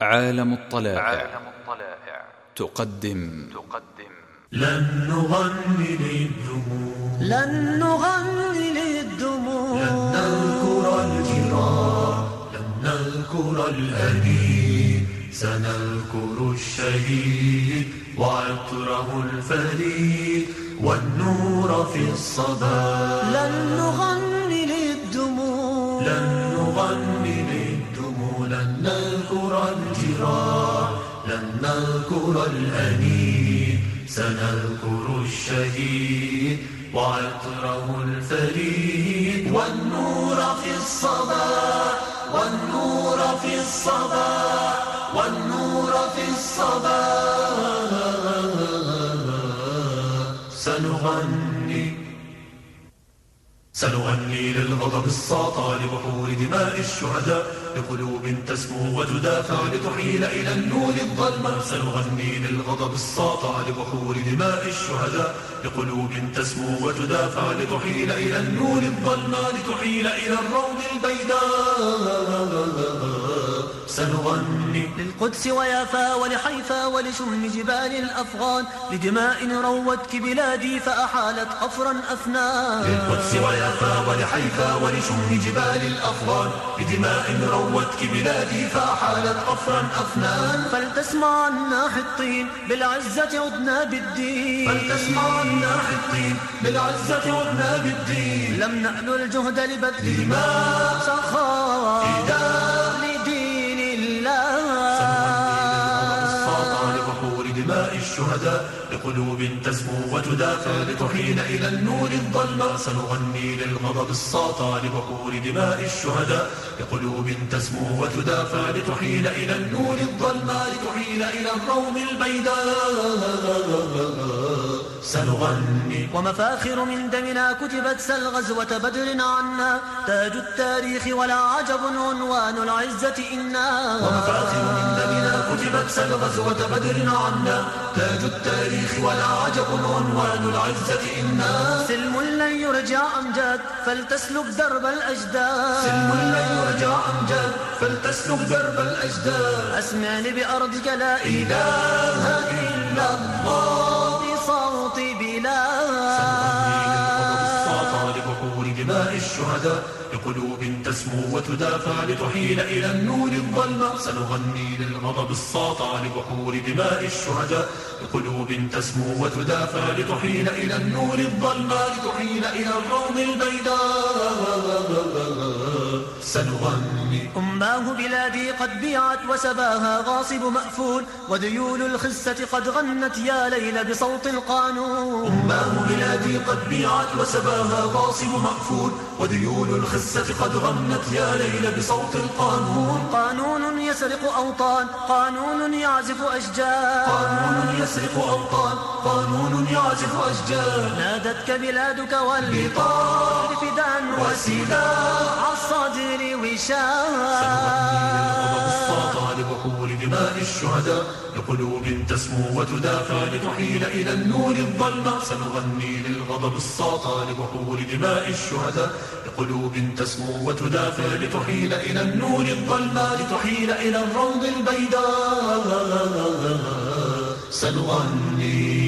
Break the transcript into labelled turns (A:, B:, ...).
A: عالم الطلائع تقدم
B: لن نغني للدموع،
C: لن نغني للدموع،
B: لن نذكر الجراح، لن نذكر الأنين، سنذكر الشهيد وعطره الفريد والنور في الصباح.
C: لن نغني للدموع،
B: لن نغني للدموع، لن نذكر الجراح، لن نذكر الأنين، سنذكر الشهيد وعطره الفريد والنور في الصباح، والنور في الصباح، والنور في الصباح. سنغني للغضب الساطع لبحور دماء الشهداء، لقلوب تسمو وتدافع لتحيل إلى النور الظلمة. سنغني للغضب الساطع لبحور دماء الشهداء، لقلوب تسمو وتدافع لتحيل إلى النور الظلمة، لتحيل إلى الروض البيداء. سنغني
C: للقدس ويافا ولحيفا ولشم جبال الأفغان، لدماء روتك بلادي فأحالت قفرا أفنان.
B: للقدس ويافا ولحيفا ولشم جبال الأفغان، لدماء روتك بلادي فأحالت قفرا أفنان.
C: فلتسمع عنا حطين بالعزة عدنا بالدين،
B: فلتسمع عنا حطين بالعزة عدنا بالدين.
C: لم نأل الجهد لبذل دماء سخاء لدين الله.
B: دماء الشهداء لقلوب تسمو وتدافع لتحيل إلى النور الظلمة. سنغني للغضب الساطع لبحور دماء الشهداء، لقلوب تسمو وتدافع لتحيل إلى النور الظلمة، لتحيل إلى الروم البيداء. سنغني
C: ومفاخر من دمنا كتبت سالغزوة بدر عنا، تاج التاريخ ولا عجب عنوان العزة إنا.
B: ومفاخر من دمنا كتبت سالغزوة بدر عنا، تاج التاريخ ولا عجب عنوان العزة إنا.
C: سلم لن يرجع أمجاد فلتسلك درب الأجداد،
B: سلم لن يرجع أمجاد فلتسلك درب الأجداد.
C: أسمعني بأرضك لا إله إلا الله بصوت بلاد.
B: دماء الشهداء لقلوب تسمو وتدافع لتحيل إلى النور الظلمة. سنغني للغضب الساطع لبحور دماء الشهداء، لقلوب تسمو وتدافع لتحيل إلى النور الظلمة، لتحيل إلى الروض البيداء. سنغني
C: أماه بلادي قد بيعت وسباها غاصب مأفول، وديول الخسة قد غنت يا ليل بصوت القانون.
B: أماه بلادي قد بيعت وسباها غاصب مأفول، وديول الخسة قد غنت يا ليل بصوت القانون.
C: قانون يسرق أوطان، قانون يعزف أشجار،
B: قانون يسرق أوطان، قانون يعزف أشجار.
C: نادتك بلادك والبطار فداء وسلاح الصدر وشاء.
B: لبحور دماء الشهداء لقلوب تسمو وتدافع لتحيل إلى النور الظلمة. سنغني للغضب الساطع لبحور دماء الشهداء، لقلوب تسمو وتدافع لتحيل إلى النور الظلمة، لتحيل إلى الروض البيداء. سنغني